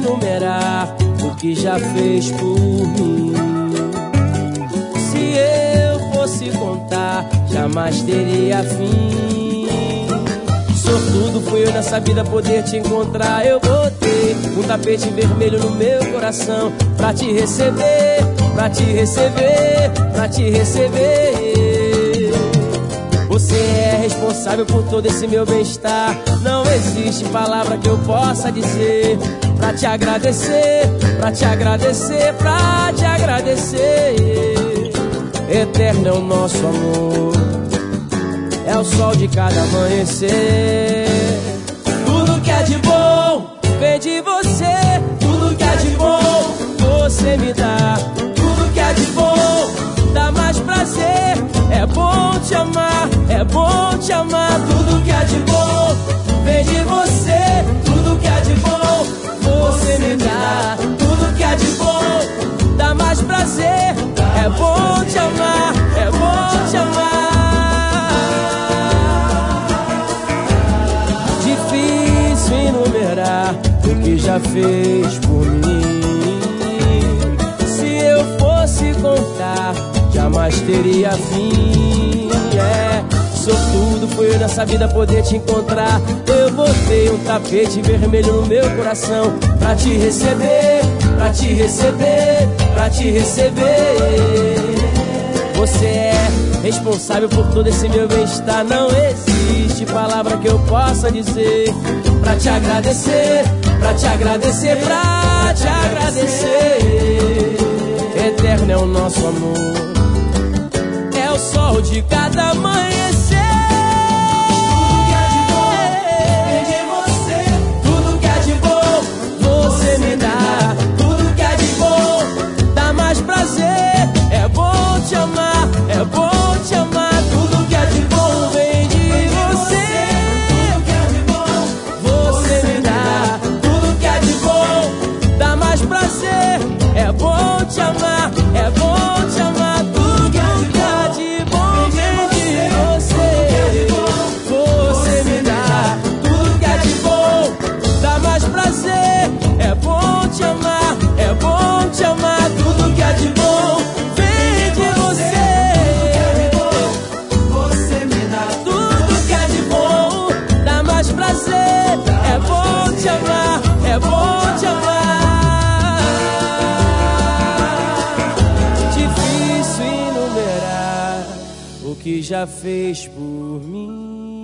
enumerar o que já fez por mim. Se eu fosse contar, jamais teria fim. Sortudo fui eu nessa vida poder te encontrar. Eu botei um tapete vermelho no meu coração pra te receber, pra te receber, pra te receber. Você é responsável por todo esse meu bem-estar. Não existe palavra que eu possa dizer pra te agradecer, pra te agradecer, pra te agradecer. Eterno é o nosso amor, é o sol de cada amanhecer. Tudo que é de bom vem de você. Tudo que é de bom você me dá. Tudo que é de bom dá mais prazer. É bom te amar, é bom te amar. Tudo que é de bom vem de você. Tudo que é de bom você me dá. Tudo que é de bom dá mais prazer. É bom te amar, é bom te amar. Difícil enumerar o que já fez por mim. Se eu fosse contar, jamais teria fim. Sortudo fui eu nessa vida poder te encontrar. Eu botei um tapete vermelho no meu coração pra te receber, pra te receber, pra te receber. Você é responsável por todo esse meu bem-estar. Não existe palavra que eu possa dizer pra te agradecer, pra te agradecer, pra te agradecer. Eterno é o nosso amor, é o sol de cada amanhecer. Tudo que é de bom você me dá. Tudo que é de bom dá mais prazer. É bom te amar, é bom te amar. Tudo que é de bom vem de você. Tudo que é de bom você me dá. Tudo que é de bom dá mais prazer. É bom te amar, é bom te amar. Tudo que é de bom vem de você. Você me dá. Tudo que é de bom dá mais prazer. É bom te amar, é bom te amar. Tudo que é de bom vem de você. Você me dá. Tudo que é de bom dá mais prazer. É bom te amar, é bom te amar. Difícil enumerar o que já fez por mim.